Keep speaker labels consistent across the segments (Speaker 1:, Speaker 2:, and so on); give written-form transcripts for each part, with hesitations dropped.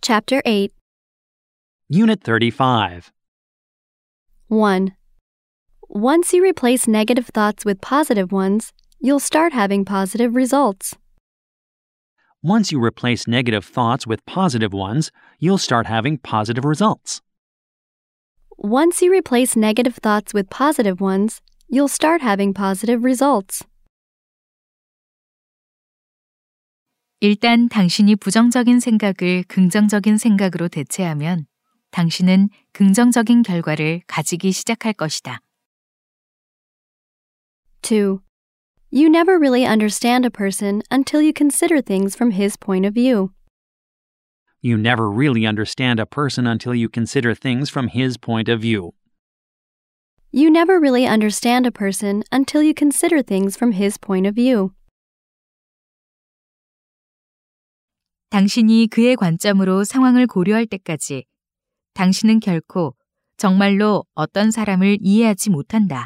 Speaker 1: Chapter 8.
Speaker 2: Unit 35.
Speaker 1: 1. Once you replace negative thoughts with positive ones, you'll start having positive results.
Speaker 2: Once you replace negative thoughts with positive ones, you'll start having positive results.
Speaker 1: Once you replace negative thoughts with positive ones, you'll start having positive results.
Speaker 3: 일단 당신이 부정적인 생각을 긍정적인 생각으로 대체하면 당신은 긍정적인 결과를 가지기 시작할 것이다.
Speaker 1: 2. You never really understand a person until you consider things from his point of view.
Speaker 2: You never really understand a person until you consider things from his point of view.
Speaker 1: You never really understand a person until you consider things from his point of view.
Speaker 3: 당신이 그의 관점으로 상황을 고려할 때까지 당신은 결코 정말로 어떤 사람을 이해하지 못한다.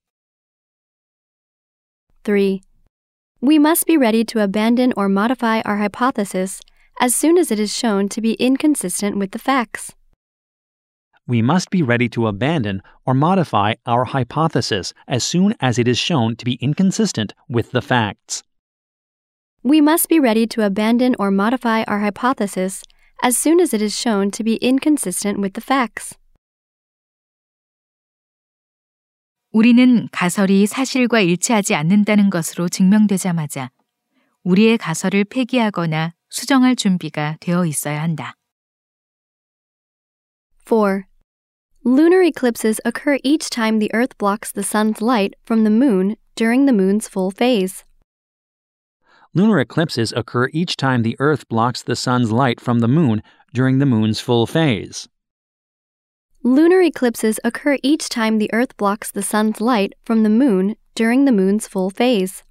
Speaker 1: 3. We must be ready to abandon or modify our hypothesis as soon as it is shown to be inconsistent with the facts.
Speaker 2: We must be ready to abandon or modify our hypothesis as soon as it is shown to be inconsistent with the facts.
Speaker 1: We must be ready to abandon or modify our hypothesis as soon as it is shown to be inconsistent with the facts.
Speaker 3: 우리는 가설이 사실과 일치하지 않는다는 것으로 증명되자마자 우리의 가설을 폐기하거나 수정할 준비가 되어 있어야 한다.
Speaker 1: 4. Lunar eclipses occur each time the Earth blocks the sun's light from the moon during the moon's full phase.
Speaker 2: Lunar eclipses occur each time the Earth blocks the sun's light from the moon during the moon's full phase.
Speaker 1: Lunar eclipses occur each time the Earth blocks the sun's light from the moon during the moon's full phase.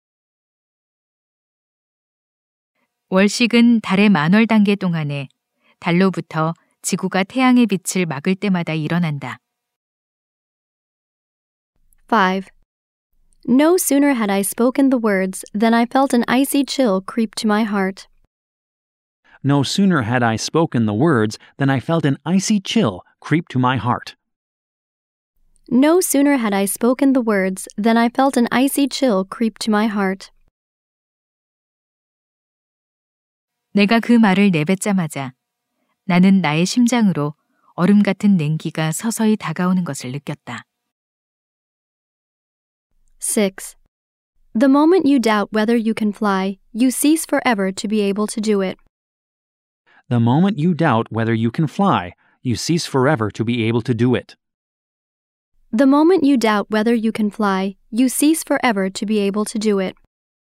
Speaker 3: 월식은 달의 만월 단계 동안에 달로부터 지구가 태양의 빛을 막을 때마다 일어난다.
Speaker 1: 5. No sooner had I spoken the words than I felt an icy chill creep to my heart.
Speaker 2: No sooner had I spoken the words than I felt an icy chill creep to my heart.
Speaker 1: No sooner had I spoken the words than I felt an icy chill creep to my heart.
Speaker 3: 내가 그 말을 내뱉자마자 나는 나의 심장으로 얼음 같은 냉기가 서서히 다가오는 것을 느꼈다.
Speaker 1: 6. The moment you doubt whether you can fly, you cease forever to be able to do it.
Speaker 2: The moment you doubt whether you can fly, you cease forever to be able to do it.
Speaker 1: The moment you doubt whether you can fly, you cease forever to be able to do it.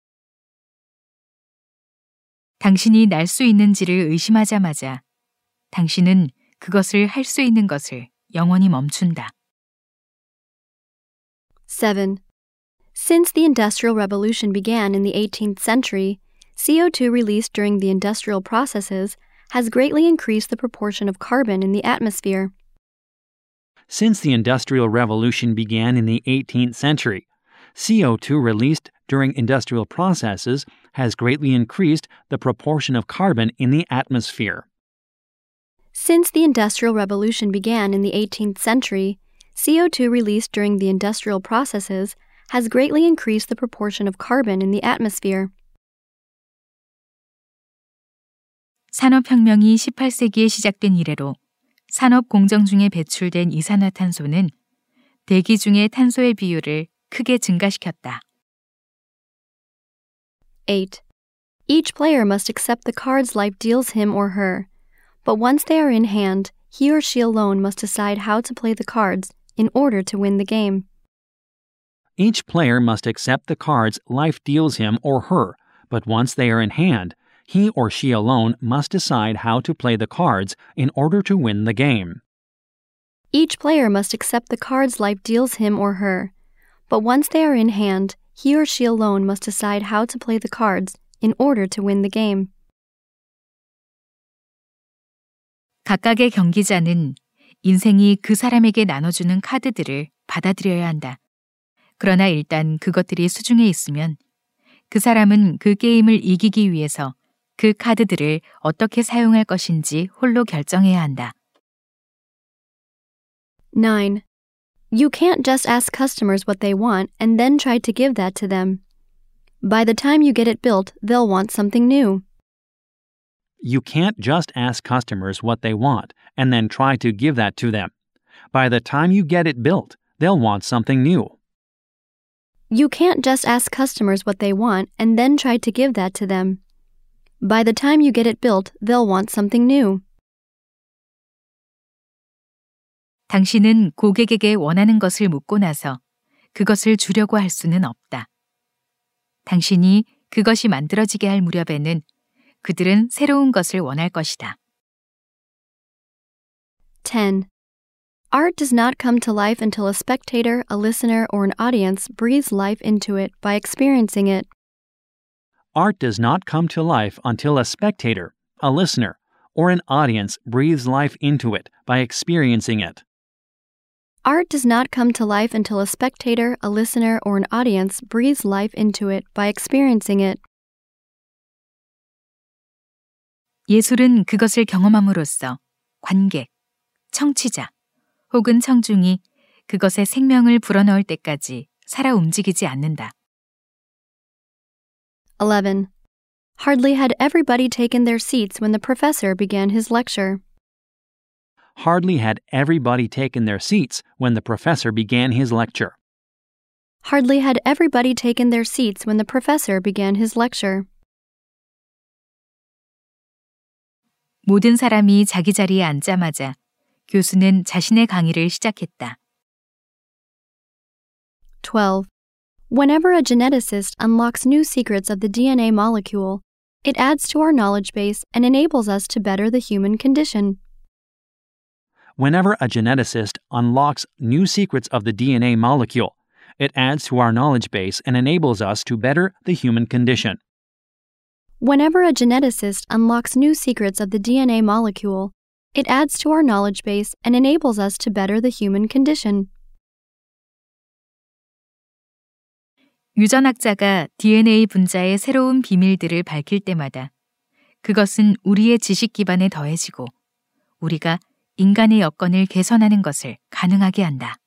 Speaker 3: 당신이 날 수 있는지를 의심하자마자 당신은 그것을 할 수 있는 것을 영원히 멈춘다.
Speaker 1: 7. Since the Industrial Revolution began in the 18th century, CO2 released during the industrial processes has greatly increased the proportion of carbon in the atmosphere.
Speaker 2: Since the Industrial Revolution began in the 18th century, CO2 released during industrial processes has greatly increased the proportion of carbon in the atmosphere.
Speaker 1: Since the Industrial Revolution began in the 18th century, CO2 released during the industrial processes has greatly increased the proportion of carbon in the atmosphere.
Speaker 3: 산업혁명이 18세기에 시작된 이래로 산업 공정 중에 배출된 이산화탄소는 대기 중의 탄소의 비율을 크게 증가시켰다.
Speaker 1: 8. Each player must accept the cards life deals him or her, but once they are in hand, he or she alone must decide how to play the cards in order to win the game.
Speaker 2: Each player must accept the cards life deals him or her, but once they are in hand, he or she alone must decide how to play the cards in order to win the game.
Speaker 1: Each player must accept the cards life deals him or her, but once they are in hand, he or she alone must decide how to play the cards in order to win the game.
Speaker 3: 각각의 경기자는 인생이 그 사람에게 나눠주는 카드들을 받아들여야 한다. 그러나 일단 그것들이 수중에 있으면 그 사람은 그 게임을 이기기 위해서 그 카드들을 어떻게 사용할 것인지 홀로 결정해야 한다.
Speaker 1: 9. You can't just ask customers what they want and then try to give that to them. By the time you get it built, they'll want something new.
Speaker 2: You can't just ask customers what they want and then try to give that to them. By the time you get it built, they'll want something new.
Speaker 1: You can't just ask customers what they want and then try to give that to them. By the time you get it built, they'll want something new.
Speaker 3: 당신은 고객에게 원하는 것을 묻고 나서 그것을 주려고 할 수는 없다. 당신이 그것이 만들어지게 할 무렵에는 그들은 새로운 것을 원할 것이다.
Speaker 1: 10. Art does not come to life until a spectator, a listener, or an audience breathes life into it by experiencing it.
Speaker 2: Art does not come to life until a spectator, a listener, or an audience breathes life into it by experiencing it.
Speaker 1: Art does not come to life until a spectator, a listener, or an audience breathes life into it by experiencing it.
Speaker 3: 예술은 그것을 경험함으로써 관객, 청취자 혹은 청중이 그것에 생명을 불어넣을 때까지 살아 움직이지 않는다.
Speaker 1: 11. Hardly had everybody taken their seats when the professor began his lecture.
Speaker 2: Hardly had everybody taken their seats when the professor began his lecture.
Speaker 1: Hardly had everybody taken their seats when the professor began his lecture.
Speaker 3: 모든 사람이 자기 자리에 앉자마자 교수는 자신의 강의를 시작했다.
Speaker 1: 12. Whenever a geneticist unlocks new secrets of the DNA molecule, it adds to our knowledge base and enables us to better the human condition.
Speaker 2: Whenever a geneticist unlocks new secrets of the DNA molecule, it adds to our knowledge base and enables us to better the human condition.
Speaker 1: Whenever a geneticist unlocks new secrets of the DNA molecule, it adds to our knowledge base and enables us to better the human condition.
Speaker 3: 유전학자가 DNA 분자의 새로운 비밀들을 밝힐 때마다 그것은 우리의 지식 기반에 더해지고 우리가 인간의 여건을 개선하는 것을 가능하게 한다.